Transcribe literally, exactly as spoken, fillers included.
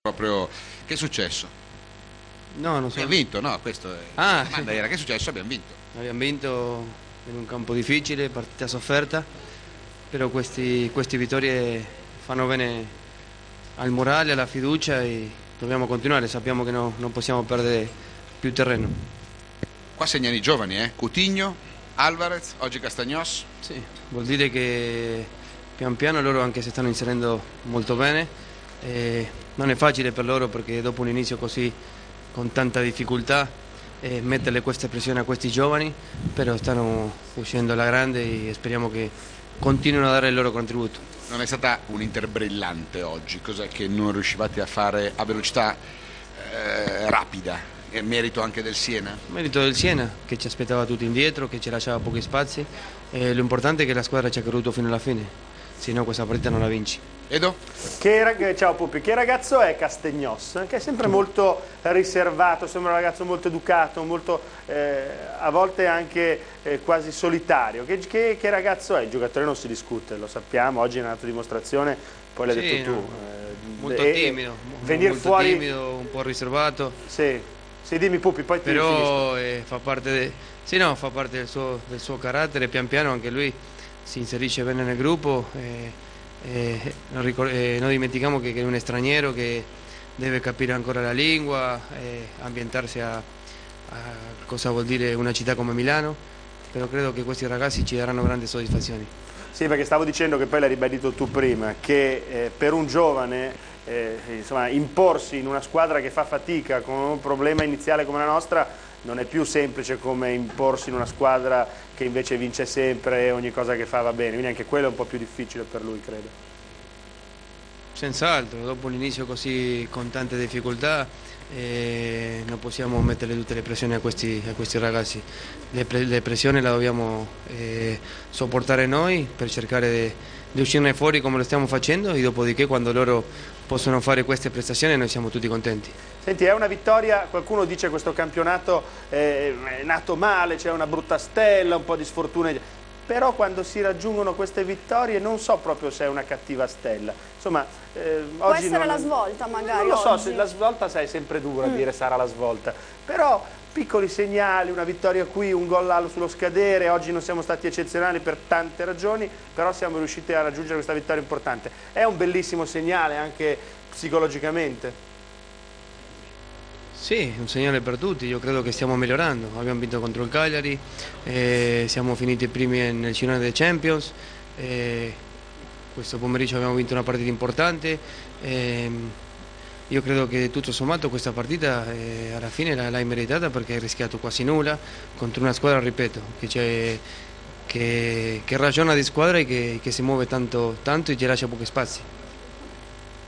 Proprio, che è successo? No, non so. Abbiamo vinto, no? Questo è... Ah, la domanda era che è successo? Abbiamo vinto. Abbiamo vinto in un campo difficile, partita sofferta, però questi, queste vittorie fanno bene al morale, alla fiducia e dobbiamo continuare, sappiamo che no, non possiamo perdere più terreno. Qua segnano i giovani, eh? Coutinho, Alvarez, oggi Castagnos. Sì, vuol dire che pian piano loro anche si stanno inserendo molto bene. Eh, non è facile per loro perché dopo un inizio così con tanta difficoltà eh, metterle queste pressioni a questi giovani, però stanno uscendo alla grande e speriamo che continuino a dare il loro contributo. Non è stata un'Inter brillante oggi, cos'è che non riuscivate a fare a velocità eh, rapida? È merito anche del Siena? Merito del Siena che ci aspettava tutti indietro, che ci lasciava pochi spazi e l'importante è che la squadra ci ha creduto fino alla fine, se no questa partita non la vinci. Edo? Che, ciao Pupi, che ragazzo è Castagnos? Che è sempre molto riservato, sembra un ragazzo molto educato, molto, eh, a volte anche eh, quasi solitario. Che, che, che ragazzo è? Il giocatore non si discute, lo sappiamo, oggi è una dimostrazione, poi l'hai sì, detto tu. No, eh, molto e, timido, venir molto fuori... timido, un po' riservato. Sì, sì, dimmi Pupi, poi ti però eh, fa parte, de... sì, no, fa parte del suo, del suo carattere, pian piano anche lui si inserisce bene nel gruppo. Eh, Eh, non, eh, non dimentichiamo che, che è un straniero che deve capire ancora la lingua, eh, ambientarsi a, a cosa vuol dire una città come Milano, però credo che questi ragazzi ci daranno grandi soddisfazioni. Sì, perché stavo dicendo che poi l'hai ribadito tu prima, che eh, per un giovane eh, insomma, imporsi in una squadra che fa fatica con un problema iniziale come la nostra non è più semplice come imporsi in una squadra che invece vince sempre e ogni cosa che fa va bene, quindi anche quello è un po' più difficile per lui, credo. Senz'altro, dopo un inizio così con tante difficoltà eh, non possiamo mettere tutte le pressioni a questi, a questi ragazzi, le, pre, le pressioni le dobbiamo eh, sopportare noi per cercare di, di uscirne fuori come lo stiamo facendo e dopodiché quando loro possono fare queste prestazioni noi siamo tutti contenti. Senti, è una vittoria, qualcuno dice che questo campionato è nato male, c'è una brutta stella, un po' di sfortuna, però quando si raggiungono queste vittorie non so proprio se è una cattiva stella. Insomma, eh, può oggi essere non... la svolta magari. Non lo so, oggi. se la svolta sai, è sempre dura mm. dire sarà la svolta, però piccoli segnali, una vittoria qui, un gol là sullo scadere, oggi non siamo stati eccezionali per tante ragioni, però siamo riusciti a raggiungere questa vittoria importante. È un bellissimo segnale anche psicologicamente. Sì, un segnale per tutti, io credo che stiamo migliorando, abbiamo vinto contro il Cagliari, eh, siamo finiti primi nel girone dei Champions, eh, questo pomeriggio abbiamo vinto una partita importante, eh, io credo che tutto sommato questa partita eh, alla fine l'hai meritata perché hai rischiato quasi nulla contro una squadra, ripeto, che, che, che ragiona di squadra e che, che si muove tanto, tanto e ti lascia pochi spazi.